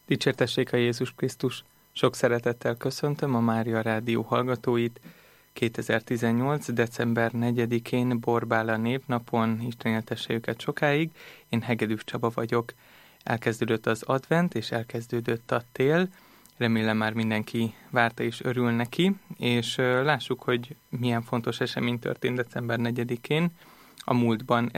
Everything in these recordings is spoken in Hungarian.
Dicsértessék a Jézus Krisztus! Sok szeretettel köszöntöm a Mária Rádió hallgatóit. 2018. december 4-én Borbála névnapon, Isten éltesse őket sokáig. Én Hegedűs Csaba vagyok. Elkezdődött az advent, és elkezdődött a tél. Remélem már mindenki várta és örül neki, és lássuk, hogy milyen fontos esemény történt december 4-én. A múltban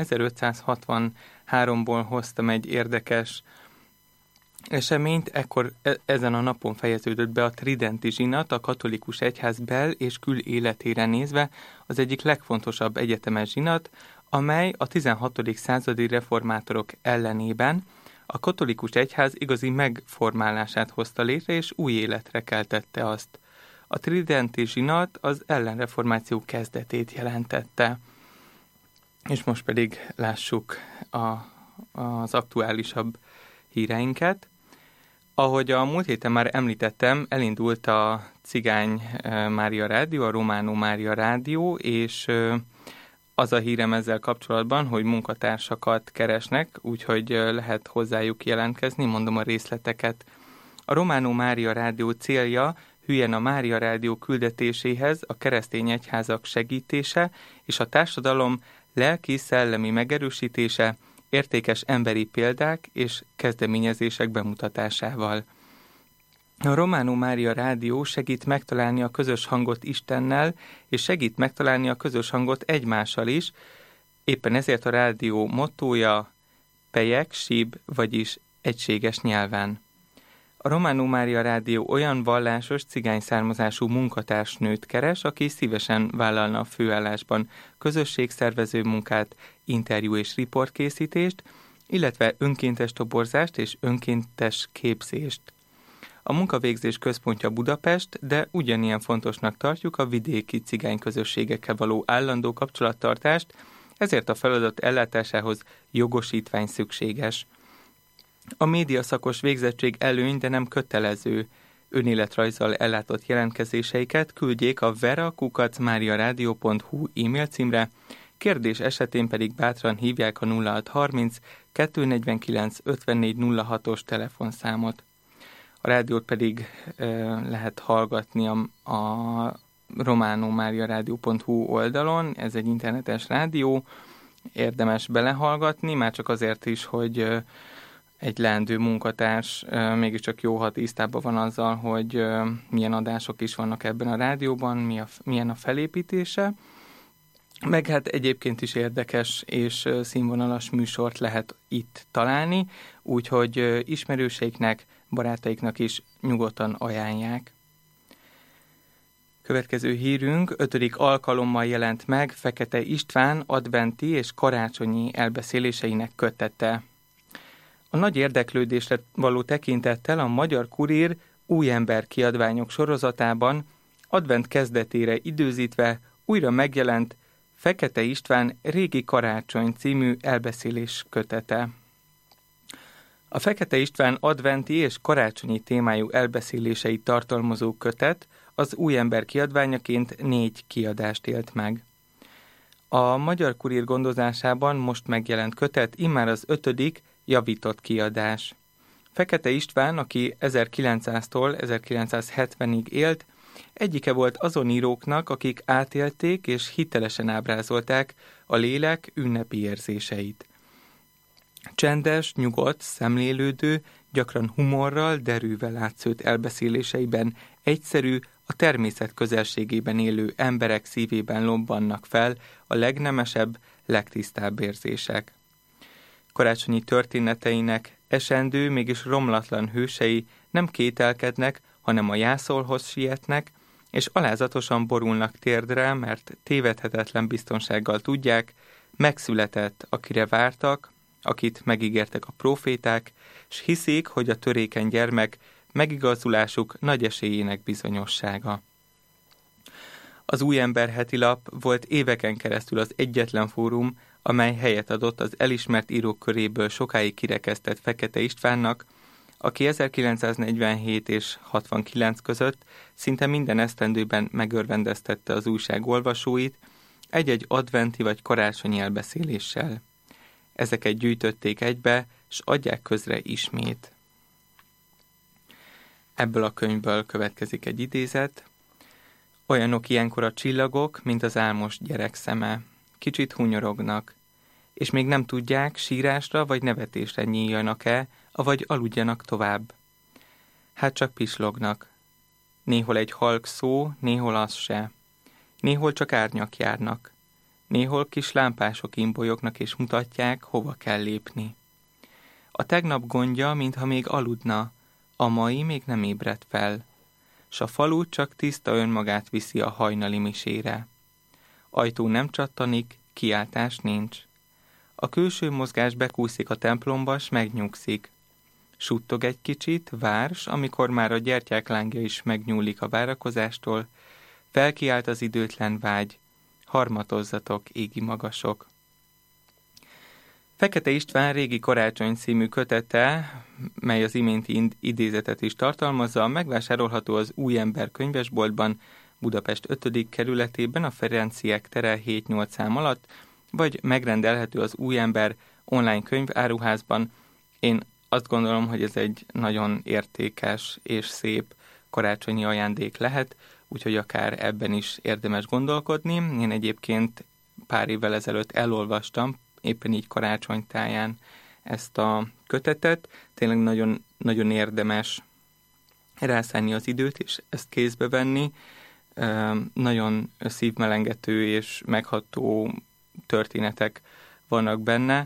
1563-ból hoztam egy érdekes eseményt, ekkor ezen a napon fejeződött be a tridenti zsinat, a katolikus egyház bel- és kül életére nézve az egyik legfontosabb egyetemes zsinat, amely a 16. századi reformátorok ellenében a katolikus egyház igazi megformálását hozta létre, és új életre keltette azt. A tridenti zsinat az ellenreformáció kezdetét jelentette. És most pedig lássuk az aktuálisabb híreinket. Ahogy a múlt héten már említettem, elindult a Cigány Mária Rádió, a Románó Mária Rádió, és az a hírem ezzel kapcsolatban, hogy munkatársakat keresnek, úgyhogy lehet hozzájuk jelentkezni, mondom a részleteket. A Románó Mária Rádió célja hülyen a Mária Rádió küldetéséhez a keresztény egyházak segítése és a társadalom lelki-szellemi megerősítése, értékes emberi példák és kezdeményezések bemutatásával. A Románó Mária Rádió segít megtalálni a közös hangot Istennel, és segít megtalálni a közös hangot egymással is, éppen ezért a rádió mottója pejek, síb, vagyis egységes nyelven. A Románó Mária Rádió olyan vallásos, cigány származású munkatársnőt keres, aki szívesen vállalna a főállásban közösségszervező munkát, interjú és riportkészítést, illetve önkéntes toborzást és önkéntes képzést. A munkavégzés központja Budapest, de ugyanilyen fontosnak tartjuk a vidéki cigány közösségekkel való állandó kapcsolattartást, ezért a feladat ellátásához jogosítvány szükséges. A médiaszakos végzettség előny, de nem kötelező. Önéletrajzzal ellátott jelentkezéseiket küldjék a vera@mariaradio.hu e-mail címre, kérdés esetén pedig bátran hívják a 0630 249 5406-os telefonszámot. A rádiót pedig lehet hallgatni a romanomáriaradio.hu oldalon, ez egy internetes rádió, érdemes belehallgatni, már csak azért is, hogy egy leendő munkatárs mégiscsak jó, ha tisztában van azzal, hogy milyen adások is vannak ebben a rádióban, milyen a felépítése, meg hát egyébként is érdekes és színvonalas műsort lehet itt találni, úgyhogy ismerőseiknek, barátaiknak is nyugodtan ajánlják. Következő hírünk 5. alkalommal jelent meg Fekete István adventi és karácsonyi elbeszéléseinek kötete. A nagy érdeklődésre való tekintettel a Magyar Kurír új ember kiadványok sorozatában advent kezdetére időzítve újra megjelent Fekete István régi karácsony című elbeszélés kötete. A Fekete István adventi és karácsonyi témájú elbeszéléseit tartalmazó kötet az új ember kiadványaként 4 kiadást élt meg. A Magyar Kurír gondozásában most megjelent kötet immár az 5. javított kiadás. Fekete István, aki 1900-tól 1970-ig élt, egyike volt azon íróknak, akik átélték és hitelesen ábrázolták a lélek ünnepi érzéseit. Csendes, nyugodt, szemlélődő, gyakran humorral, derűvel átszőtt elbeszéléseiben egyszerű, a természet közelségében élő emberek szívében lobbannak fel a legnemesebb, legtisztább érzések. Karácsonyi történeteinek esendő, mégis romlatlan hősei nem kételkednek, hanem a jászolhoz sietnek, és alázatosan borulnak térdre, mert tévedhetetlen biztonsággal tudják, megszületett, akire vártak, akit megígértek a próféták, s hiszik, hogy a törékeny gyermek megigazulásuk nagy esélyének bizonyossága. Az Új Ember hetilap volt éveken keresztül az egyetlen fórum, amely helyet adott az elismert írók köréből sokáig kirekesztett Fekete Istvánnak, aki 1947 és 69 között szinte minden esztendőben megörvendeztette az újság olvasóit egy-egy adventi vagy karácsonyi elbeszéléssel. Ezeket gyűjtötték egybe, s adják közre ismét. Ebből a könyvből következik egy idézet. Olyanok ilyenkor a csillagok, mint az álmos gyerek szeme. Kicsit hunyorognak, és még nem tudják, sírásra vagy nevetésre nyíljanak-e, avagy aludjanak tovább. Hát csak pislognak. Néhol egy halk szó, néhol az se. Néhol csak árnyak járnak. Néhol kis lámpások imbolyognak és mutatják, hova kell lépni. A tegnap gondja, mintha még aludna, a mai még nem ébredt fel, s a falu csak tiszta önmagát viszi a hajnali misére. Ajtó nem csattanik, kiáltás nincs. A külső mozgás bekúszik a templomba, s megnyugszik. Suttog egy kicsit, várs, amikor már a gyertyák lángja is megnyúlik a várakozástól, felkiált az időtlen vágy, harmatozzatok, égi magasok. Fekete István régi Karácsony című kötete, mely az iménti idézetet is tartalmazza, megvásárolható az Új Ember könyvesboltban, Budapest 5. kerületében, a Ferenciek tere 7-8 szám alatt, vagy megrendelhető az Új Ember online könyváruházban. Én azt gondolom, hogy ez egy nagyon értékes és szép karácsonyi ajándék lehet, úgyhogy akár ebben is érdemes gondolkodni. Én egyébként pár évvel ezelőtt elolvastam, éppen így karácsonytáján ezt a kötetet. Tényleg nagyon, nagyon érdemes rászállni az időt, és ezt kézbe venni. Nagyon szívmelengető és megható történetek vannak benne.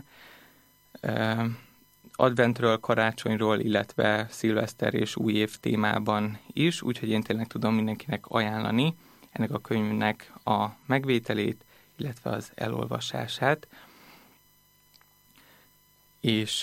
Adventről, karácsonyról, illetve szilveszter és új év témában is, úgyhogy én tényleg tudom mindenkinek ajánlani ennek a könyvnek a megvételét, illetve az elolvasását. És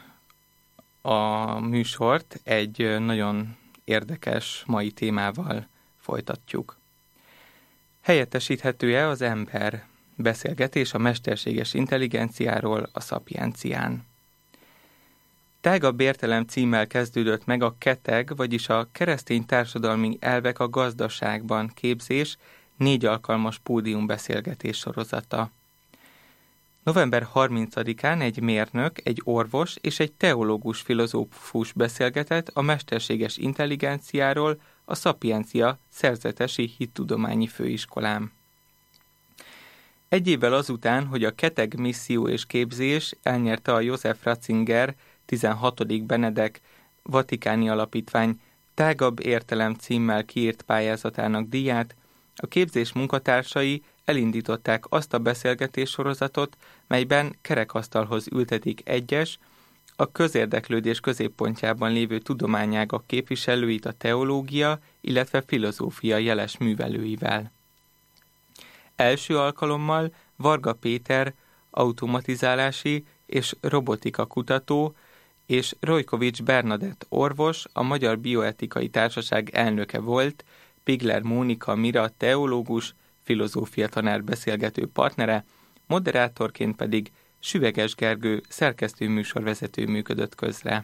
a műsort egy nagyon érdekes mai témával folytatjuk. Helyettesíthető-e az ember? Beszélgetés a mesterséges intelligenciáról a Szapiencián. Tágabb értelem címmel kezdődött meg a KETEG, vagyis a Keresztény Társadalmi Elvek a Gazdaságban képzés 4 alkalmas pódiumbeszélgetés sorozata. November 30-án egy mérnök, egy orvos és egy teológus filozófus beszélgetett a mesterséges intelligenciáról a Szapiencia szerzetesi hittudományi főiskolán. Egy évvel azután, hogy a KETEG misszió és képzés elnyerte a József Ratzinger 16. Benedek Vatikáni Alapítvány tágabb értelem címmel kiírt pályázatának díját, a képzés munkatársai elindították azt a beszélgetéssorozatot, melyben kerekasztalhoz ültetik egyes, a közérdeklődés középpontjában lévő tudományágak képviselőit a teológia, illetve filozófia jeles művelőivel. Első alkalommal Varga Péter automatizálási és robotika kutató és Rojkovics Bernadett orvos, a Magyar Bioetikai Társaság elnöke volt, Pigler Mónika Mira teológus, filozófia tanár beszélgető partnere, moderátorként pedig Süveges Gergő szerkesztő műsorvezető működött közre.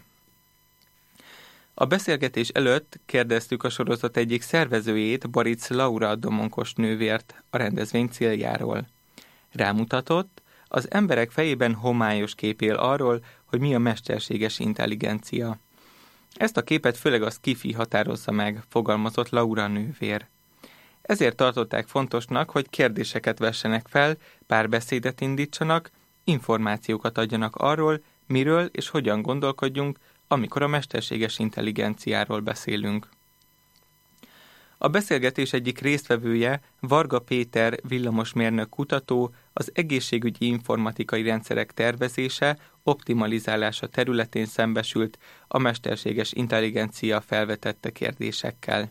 A beszélgetés előtt kérdeztük a sorozat egyik szervezőjét, Baric Laura Domonkos nővért a rendezvény céljáról. Rámutatott, az emberek fejében homályos kép él arról, hogy mi a mesterséges intelligencia. Ezt a képet főleg a sci-fi határozza meg, fogalmazott Laura nővér. Ezért tartották fontosnak, hogy kérdéseket vessenek fel, párbeszédet indítsanak, információkat adjanak arról, miről és hogyan gondolkodjunk, amikor a mesterséges intelligenciáról beszélünk. A beszélgetés egyik résztvevője, Varga Péter villamosmérnök kutató, az egészségügyi informatikai rendszerek tervezése, optimalizálása területén szembesült a mesterséges intelligencia felvetette kérdésekkel.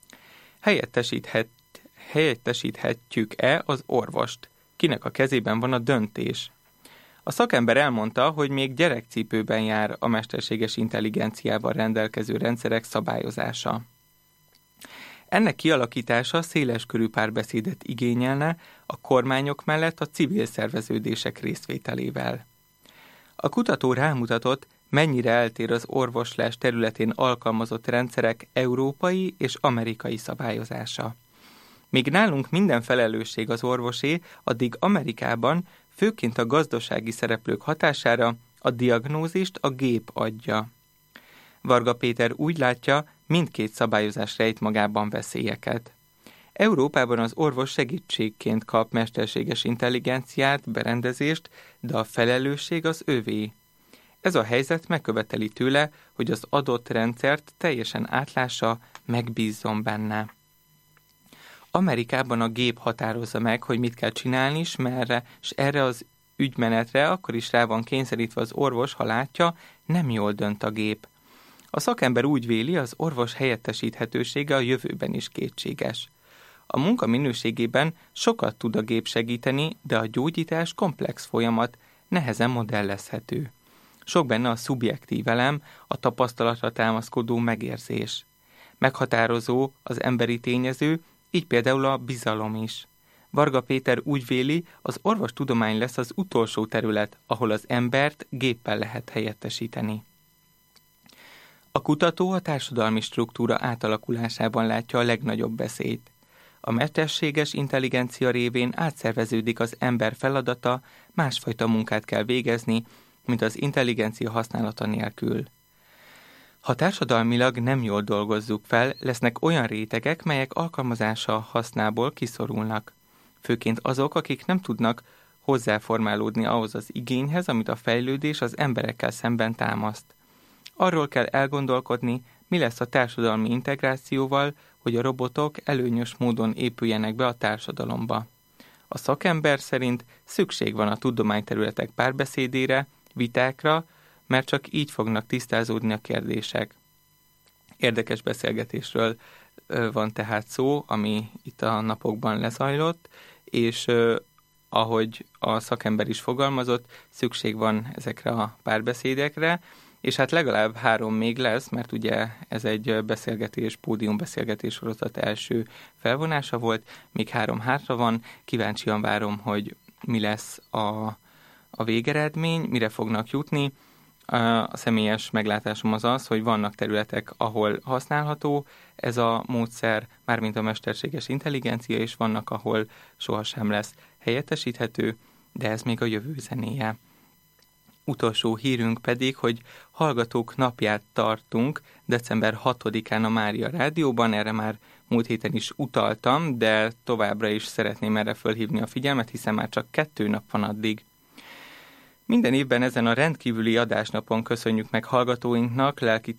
Helyettesíthetjük-e az orvost? Kinek a kezében van a döntés? A szakember elmondta, hogy még gyerekcipőben jár a mesterséges intelligenciával rendelkező rendszerek szabályozása. Ennek kialakítása széleskörű párbeszédet igényelne a kormányok mellett a civil szerveződések részvételével. A kutató rámutatott, mennyire eltér az orvoslás területén alkalmazott rendszerek európai és amerikai szabályozása. Míg nálunk minden felelősség az orvosé, addig Amerikában főként a gazdasági szereplők hatására a diagnózist a gép adja. Varga Péter úgy látja, mindkét szabályozás rejt magában veszélyeket. Európában az orvos segítségként kap mesterséges intelligenciát, berendezést, de a felelősség az övé. Ez a helyzet megköveteli tőle, hogy az adott rendszert teljesen átlássa, megbízzon benne. Amerikában a gép határozza meg, hogy mit kell csinálni, és merre, és erre az ügymenetre akkor is rá van kényszerítve az orvos, ha látja, nem jól dönt a gép. A szakember úgy véli, az orvos helyettesíthetősége a jövőben is kétséges. A munka minőségében sokat tud a gép segíteni, de a gyógyítás komplex folyamat, nehezen modellezhető. Sok benne a szubjektív elem, a tapasztalatra támaszkodó megérzés. Meghatározó az emberi tényező, így például a bizalom is. Varga Péter úgy véli, az orvostudomány lesz az utolsó terület, ahol az embert géppel lehet helyettesíteni. A kutató a társadalmi struktúra átalakulásában látja a legnagyobb veszélyt. A mesterséges intelligencia révén átszerveződik az ember feladata, másfajta munkát kell végezni, mint az intelligencia használata nélkül. Ha társadalmilag nem jól dolgozzuk fel, lesznek olyan rétegek, melyek alkalmazása hasznából kiszorulnak. Főként azok, akik nem tudnak hozzáformálódni ahhoz az igényhez, amit a fejlődés az emberekkel szemben támaszt. Arról kell elgondolkodni, mi lesz a társadalmi integrációval, hogy a robotok előnyös módon épüljenek be a társadalomba. A szakember szerint szükség van a tudományterületek párbeszédére, vitákra, mert csak így fognak tisztázódni a kérdések. Érdekes beszélgetésről van tehát szó, ami itt a napokban lezajlott, és ahogy a szakember is fogalmazott, szükség van ezekre a párbeszédekre, és hát legalább 3 még lesz, mert ugye ez egy beszélgetés, pódiumbeszélgetés sorozat első felvonása volt, még 3 hátra van, kíváncsian várom, hogy mi lesz a végeredmény, mire fognak jutni. A személyes meglátásom az az, hogy vannak területek, ahol használható ez a módszer, mármint a mesterséges intelligencia, és vannak, ahol sohasem lesz helyettesíthető, de ez még a jövő zenéje. Utolsó hírünk pedig, hogy Hallgatók napját tartunk december 6-án a Mária Rádióban, erre már múlt héten is utaltam, de továbbra is szeretném erre fölhívni a figyelmet, hiszen már csak 2 nap van addig. Minden évben ezen a rendkívüli adásnapon köszönjük meg hallgatóinknak lelki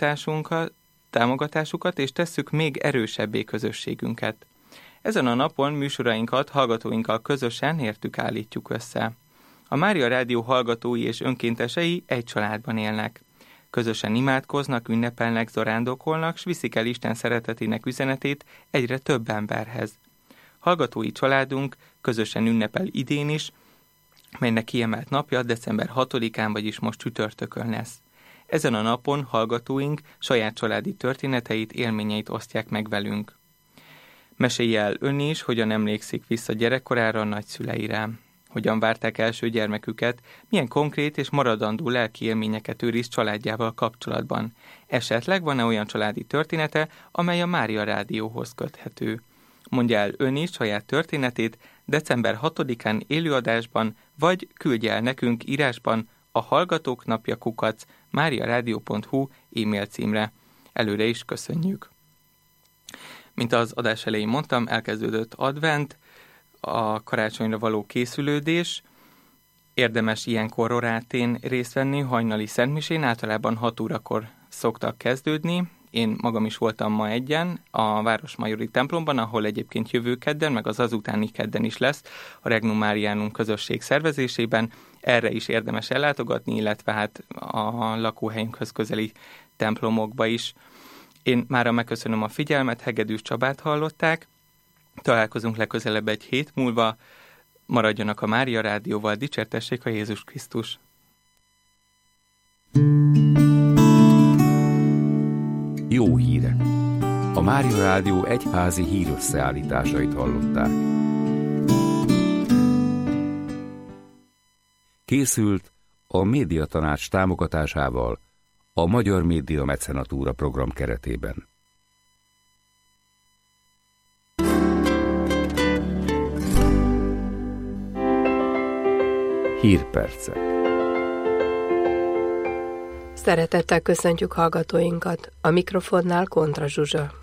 támogatásukat, és tesszük még erősebbé közösségünket. Ezen a napon műsorainkat hallgatóinkkal közösen értük állítjuk össze. A Mária Rádió hallgatói és önkéntesei egy családban élnek. Közösen imádkoznak, ünnepelnek, zarándokolnak, s viszik el Isten szeretetének üzenetét egyre több emberhez. Hallgatói családunk közösen ünnepel idén is, melynek kiemelt napja december 6-án, vagyis most csütörtökön lesz. Ezen a napon hallgatóink saját családi történeteit, élményeit osztják meg velünk. Mesélje el ön is, hogyan emlékszik vissza gyerekkorára, a nagyszüleire. Hogyan várták első gyermeküket, milyen konkrét és maradandó lelki élményeket őriz családjával kapcsolatban. Esetleg van-e olyan családi története, amely a Mária Rádióhoz köthető. Mondja el ön is saját történetét december 6-án élőadásban, vagy küldje el nekünk írásban a hallgatóknapja@mariaradio.hu e-mail címre. Előre is köszönjük. Mint az adás elején mondtam, elkezdődött advent, a karácsonyra való készülődés. Érdemes ilyenkor orátén részt venni, hajnali szentmisén, általában 6 órakor szoktak kezdődni. Én magam is voltam ma egyen a Városmajori templomban, ahol egyébként jövő kedden, meg az azutáni kedden is lesz a Regnum Marianum közösség szervezésében. Erre is érdemes ellátogatni, illetve hát a lakóhelyünkhöz közeli templomokba is. Én mára megköszönöm a figyelmet, Hegedűs Csabát hallották. Találkozunk legközelebb egy hét múlva. Maradjanak a Mária Rádióval, dicsértessék a Jézus Krisztus! Jó hírek! A Mária Rádió egyházi hírösszeállításait hallották. Készült a Médiatanács támogatásával a Magyar Média Mecenatúra program keretében. Hírpercek. Szeretettel köszöntjük hallgatóinkat, a mikrofonnál Kontra Zsuzsa.